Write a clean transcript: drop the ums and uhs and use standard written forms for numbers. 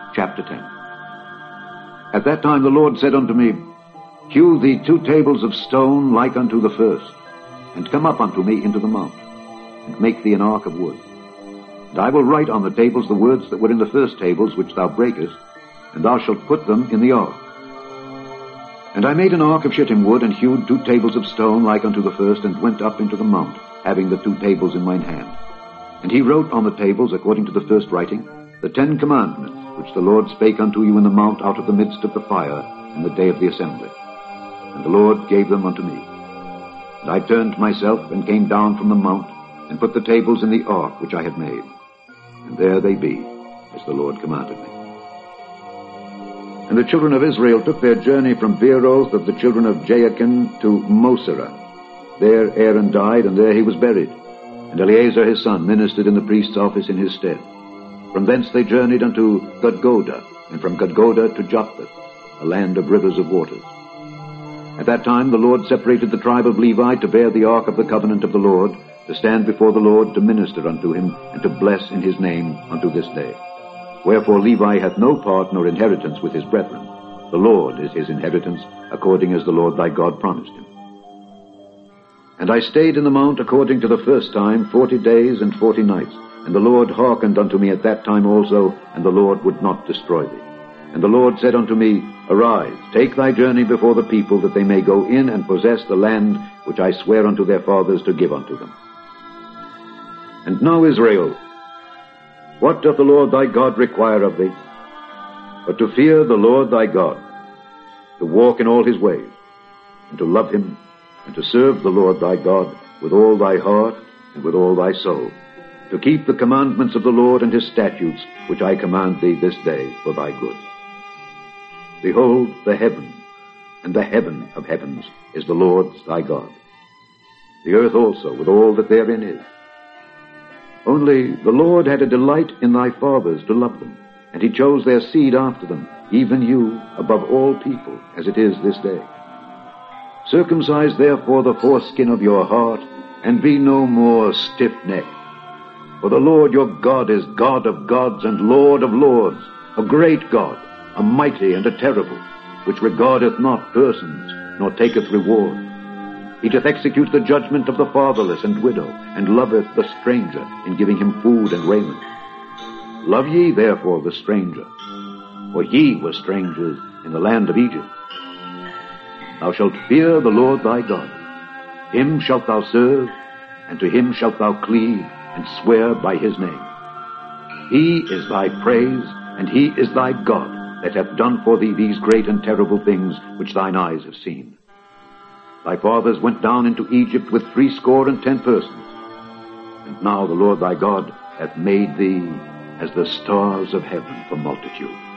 chapter 10. At that time the Lord said unto me, Hew thee 2 tables of stone like unto the first, and come up unto me into the mount, and make thee an ark of wood. And I will write on the tables the words that were in the first tables which thou breakest, and thou shalt put them in the ark. And I made an ark of shittim wood, and hewed 2 tables of stone like unto the first, and went up into the mount, having the 2 tables in mine hand. And he wrote on the tables, according to the first writing, the 10 commandments, which the Lord spake unto you in the mount out of the midst of the fire in the day of the assembly. And the Lord gave them unto me. And I turned myself, and came down from the mount, and put the tables in the ark which I had made. And there they be, as the Lord commanded me. And the children of Israel took their journey from Beeroth of the children of Jaakan to Moserah. There Aaron died, and there he was buried. And Eleazar his son ministered in the priest's office in his stead. From thence they journeyed unto Gudgodah, and from Gudgodah to Jopheth, a land of rivers of waters. At that time the Lord separated the tribe of Levi to bear the ark of the covenant of the Lord, to stand before the Lord, to minister unto him, and to bless in his name unto this day. Wherefore Levi hath no part nor inheritance with his brethren. The Lord is his inheritance, according as the Lord thy God promised him. And I stayed in the mount according to the first time 40 days and 40 nights. And the Lord hearkened unto me at that time also, and the Lord would not destroy thee. And the Lord said unto me, Arise, take thy journey before the people, that they may go in and possess the land which I swear unto their fathers to give unto them. And now, Israel, what doth the Lord thy God require of thee? But to fear the Lord thy God, to walk in all his ways, and to love him, and to serve the Lord thy God with all thy heart and with all thy soul, to keep the commandments of the Lord and his statutes, which I command thee this day for thy good. Behold, the heaven, and the heaven of heavens is the Lord's thy God. The earth also, with all that therein is. Only the Lord had a delight in thy fathers to love them, and he chose their seed after them, even you, above all people, as it is this day. Circumcise therefore the foreskin of your heart, and be no more stiff-necked. For the Lord your God is God of gods and Lord of lords, a great God, a mighty and a terrible, which regardeth not persons, nor taketh reward. He doth execute the judgment of the fatherless and widow, and loveth the stranger, in giving him food and raiment. Love ye therefore the stranger, for ye were strangers in the land of Egypt. Thou shalt fear the Lord thy God. Him shalt thou serve, and to him shalt thou cleave, and swear by his name. He is thy praise, and he is thy God, that hath done for thee these great and terrible things which thine eyes have seen. Thy fathers went down into Egypt with 70 persons. And now the Lord thy God hath made thee as the stars of heaven for multitude.